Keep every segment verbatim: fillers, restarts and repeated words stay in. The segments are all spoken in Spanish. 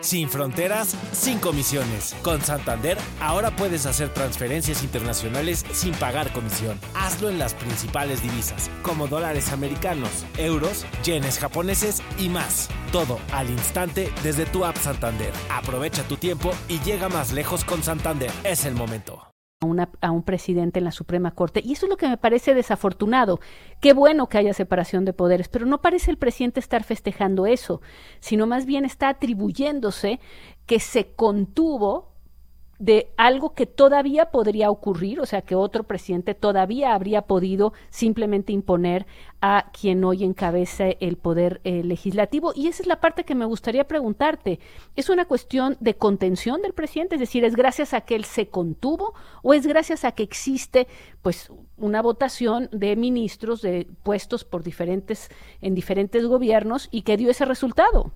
Sin fronteras, sin comisiones. Con Santander, ahora puedes hacer transferencias internacionales sin pagar comisión. Hazlo en las principales divisas, como dólares americanos, euros, yenes japoneses y más. Todo al instante desde tu app Santander. Aprovecha tu tiempo y llega más lejos con Santander. Es el momento. A, una, a un presidente en la Suprema Corte, y eso es lo que me parece desafortunado. Qué bueno que haya separación de poderes, pero no parece el presidente estar festejando eso, sino más bien está atribuyéndose que se contuvo de algo que todavía podría ocurrir, o sea, que otro presidente todavía habría podido simplemente imponer a quien hoy encabeza el poder eh, legislativo. Y esa es la parte que me gustaría preguntarte. ¿Es una cuestión de contención del presidente? Es decir, ¿es gracias a que él se contuvo o es gracias a que existe pues una votación de ministros de puestos por diferentes en diferentes gobiernos y que dio ese resultado?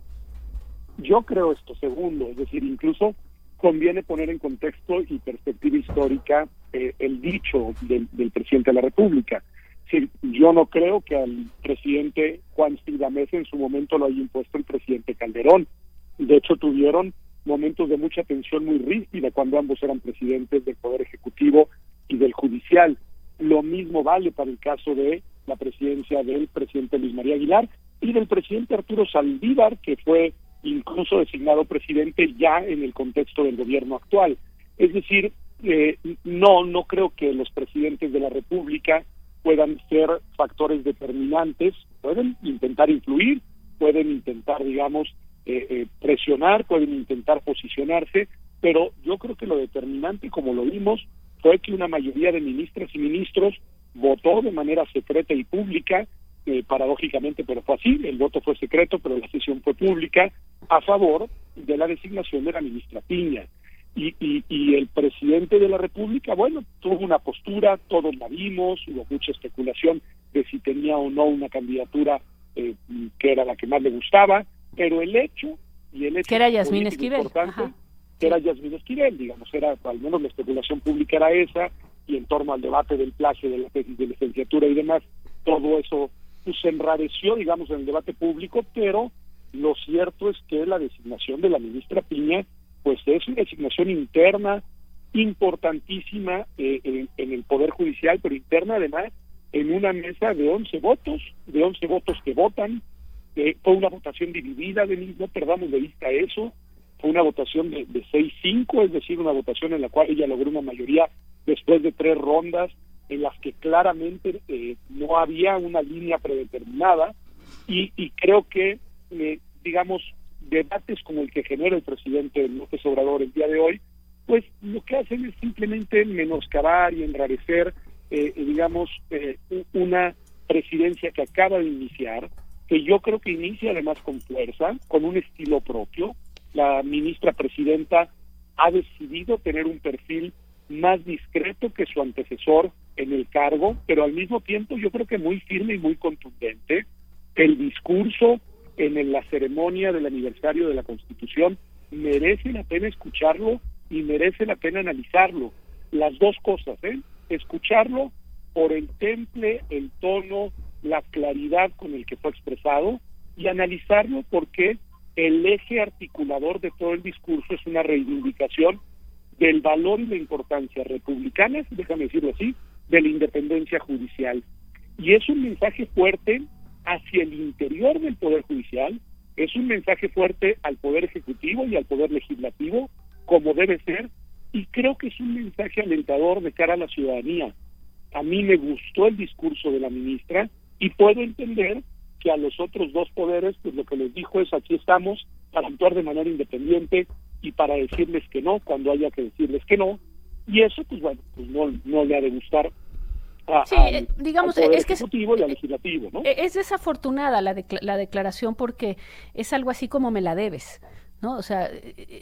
Yo creo esto segundo, es decir, incluso conviene poner en contexto y perspectiva histórica eh, el dicho del, del presidente de la República. Sí, yo no creo que al presidente Juan Silva Meza en su momento lo haya impuesto el presidente Calderón. De hecho, tuvieron momentos de mucha tensión muy rígida cuando ambos eran presidentes del Poder Ejecutivo y del Judicial. Lo mismo vale para el caso de la presidencia del presidente Luis María Aguilar y del presidente Arturo Saldívar, que fue incluso designado presidente ya en el contexto del gobierno actual. Es decir, eh, no, no creo que los presidentes de la República puedan ser factores determinantes, pueden intentar influir, pueden intentar, digamos, eh, eh, presionar, pueden intentar posicionarse, pero yo creo que lo determinante, como lo vimos, fue que una mayoría de ministras y ministros votó de manera secreta y pública, Eh, paradójicamente, pero fue así, el voto fue secreto, pero la sesión fue pública, a favor de la designación de la ministra Piña. Y, y, y el presidente de la República, bueno, tuvo una postura, todos la vimos, hubo mucha especulación de si tenía o no una candidatura eh, que era la que más le gustaba, pero el hecho, y el hecho que era Yasmín Esquivel, importante, que era Yasmín Esquivel, digamos, era, al menos la especulación pública era esa, y en torno al debate del plagio de la tesis de licenciatura y demás, todo eso pues se enrareció, digamos, en el debate público, pero lo cierto es que la designación de la ministra Piña, pues es una designación interna importantísima eh, en, en el Poder Judicial, pero interna además en una mesa de once votos, de once votos que votan, eh, fue una votación dividida, de, no perdamos de vista eso, fue una votación de, de seis cinco, es decir, una votación en la cual ella logró una mayoría después de tres rondas, en las que claramente eh, no había una línea predeterminada, y, y creo que, eh, digamos, debates como el que genera el presidente López Obrador el día de hoy, pues lo que hacen es simplemente menoscabar y enrarecer, eh, digamos, eh, una presidencia que acaba de iniciar, que yo creo que inicia además con fuerza, con un estilo propio. La ministra presidenta ha decidido tener un perfil más discreto que su antecesor en el cargo, pero al mismo tiempo yo creo que muy firme y muy contundente. El discurso en la ceremonia del aniversario de la Constitución merece la pena escucharlo y merece la pena analizarlo. Las dos cosas, ¿eh? Escucharlo por el temple, el tono, la claridad con el que fue expresado, y analizarlo porque el eje articulador de todo el discurso es una reivindicación del valor y la importancia republicanas, déjame decirlo así, de la independencia judicial. Y es un mensaje fuerte hacia el interior del Poder Judicial, es un mensaje fuerte al Poder Ejecutivo y al Poder Legislativo, como debe ser, y creo que es un mensaje alentador de cara a la ciudadanía. A mí me gustó el discurso de la ministra y puedo entender que a los otros dos poderes, pues lo que les dijo es: aquí estamos para actuar de manera independiente y para decirles que no cuando haya que decirles que no, y eso pues bueno, pues no, no le ha de gustar a, sí, al, digamos, al Poder es que Ejecutivo es, y al Legislativo, ¿no? Es desafortunada la, decla- la declaración porque es algo así como me la debes, ¿no? O sea,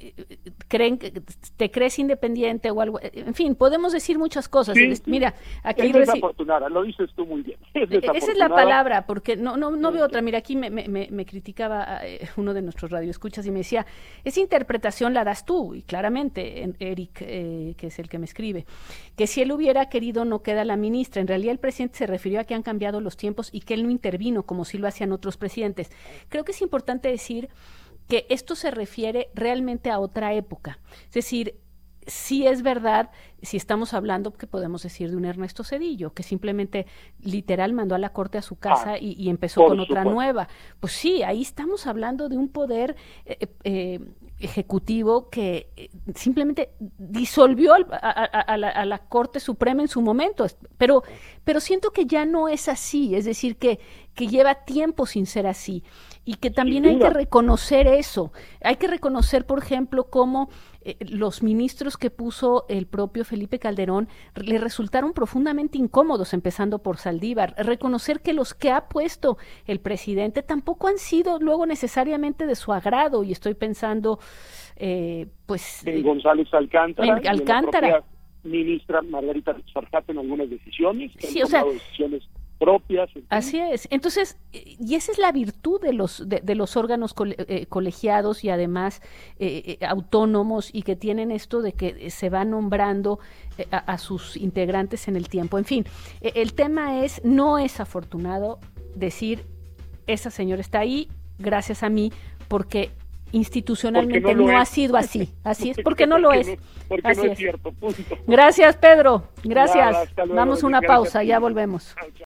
creen que te crees independiente o algo, en fin, podemos decir muchas cosas. Sí, sí. Mira, aquí es reci- desafortunada, lo dices tú muy bien. Es esa es la palabra, porque no no no veo otra. Mira, aquí me, me, me criticaba eh, uno de nuestros radioescuchas y me decía, esa interpretación la das tú, y claramente, en, Eric, eh, que es el que me escribe, que si él hubiera querido no queda la ministra. En realidad el presidente se refirió a que han cambiado los tiempos y que él no intervino como sí lo hacían otros presidentes. Creo que es importante decir que esto se refiere realmente a otra época. Es decir, sí es verdad, si estamos hablando, que podemos decir de un Ernesto Zedillo, que simplemente literal mandó a la corte a su casa ah, y, y empezó con otra supuesto. nueva. Pues sí, ahí estamos hablando de un poder eh, eh, ejecutivo que eh, simplemente disolvió al, a, a, a, la, a la Corte Suprema en su momento, pero, pero siento que ya no es así, es decir, que, que lleva tiempo sin ser así. Y que también hay que reconocer eso. Hay que reconocer, por ejemplo, cómo eh, los ministros que puso el propio Felipe Calderón le resultaron profundamente incómodos, empezando por Saldívar. Reconocer que los que ha puesto el presidente tampoco han sido luego necesariamente de su agrado. Y estoy pensando, eh, pues... En González Alcántara. En Alcántara. Y en la propia ministra Margarita Sarjate en algunas decisiones. Que sí, han o sea... decisiones propias. Así es. Entonces, y esa es la virtud de los de, de los órganos cole, eh, colegiados y además eh, eh, autónomos, y que tienen esto de que se va nombrando eh, a, a sus integrantes en el tiempo. En fin, eh, el tema es, no es afortunado decir, esa señora está ahí gracias a mí, porque institucionalmente no, no ha sido así. Así es, porque no lo es. Porque así no es es cierto, punto. Gracias, Pedro. Gracias. Nada, hasta luego. Vamos a una Gracias pausa, a ti. ya volvemos.